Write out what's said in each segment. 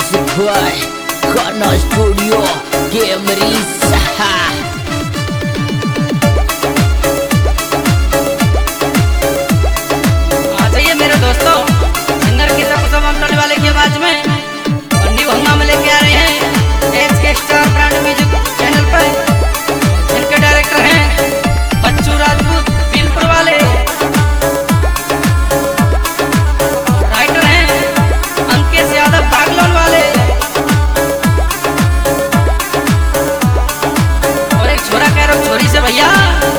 Music by Kana Studio Gamerisa. आ जाइए मेरे दोस्तों, सिंगर की सब करने वाले की आवाज में बन्नी भंगा में लेके आ रहे हैं HK star brand music channel पर, जिनके डायरेक्टर हैं बच्चू राजपूत बिलपुर वाले, राइटर हैं अंकित यादव बागलोन वाले, और एक छोरा कह रहा छोरी से भैया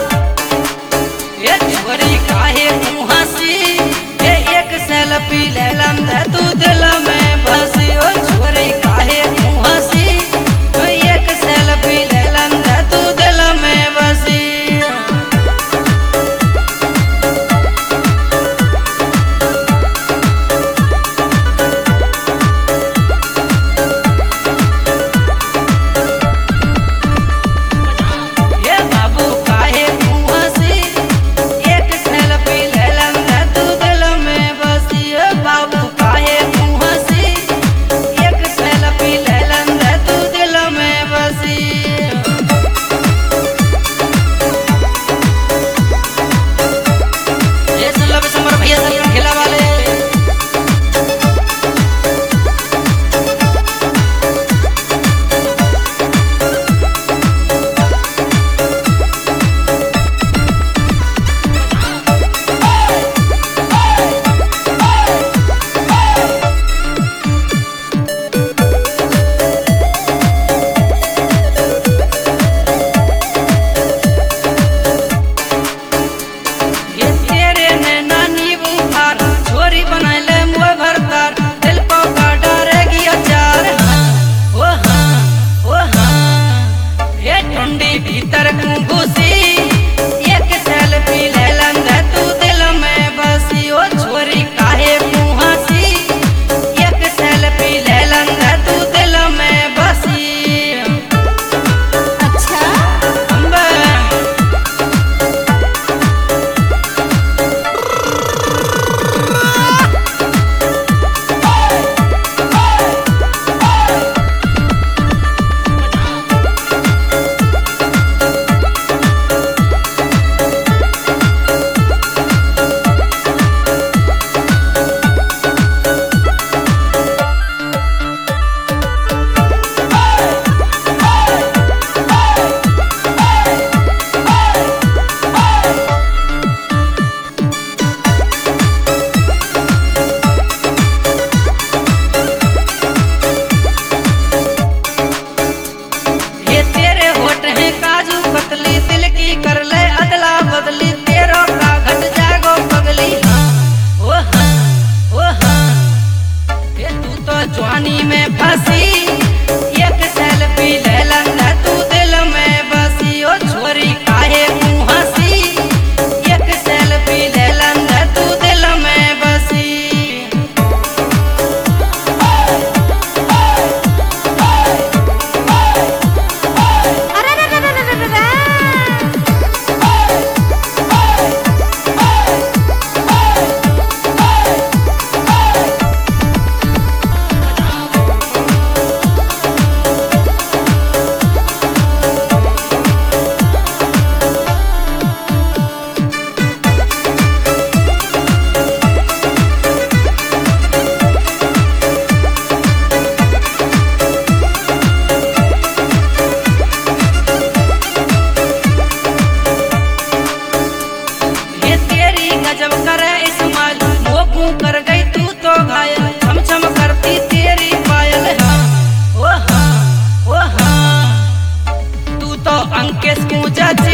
ये छोरी काहे मुहासी, ये एक सेल्फी ले लम तू दिल में बसी, ओ छोरी काहे मुहासी, तो एक सेल्फी ले लम तू दिल में बसी। ये बाबू काहे मुहासी, एक सेल्फी ले लम तू दिल में बसी, ओ बाबू काहे मुहासी, एक सेल्फी ले लम तू दिल में बसी। ये सुन लो बिशंबर भैया सब खिला वाले, ये तेरे नैना नींबू खार, छोरी बनाइले मुँह भरतार, दिल को डारेगी अचार, ओ हाँ, ओ हाँ, ये टुंडी भीतर घुसी, एक सेल्फी ले लम तू दिल में बसी, ओ छोरी काहे मुहासी, एक सेल्फी ले लम तू दिल में बसी। अच्छा अम्बे ये तेरे होठ हैं काजू कतली, दिल की कर ले अदला बदली, तेरो का घट जागो पगली, हाँ ओ हाँ ओ हाँ, ये तू तो जवानी में फंसी, एक सेल्फी ले लम तू दिल में बसी, ओ छोरी काहे मुहासी, एक सेल्फी ले लम तू दिल में बसी। ये तेरी गजब करे इस्माइल, मोकू कर गई तू तो घायल, छम छम करती तेरी पायल, हाँ ओ हाँ ओ हाँ, तू तो अंकेश को जज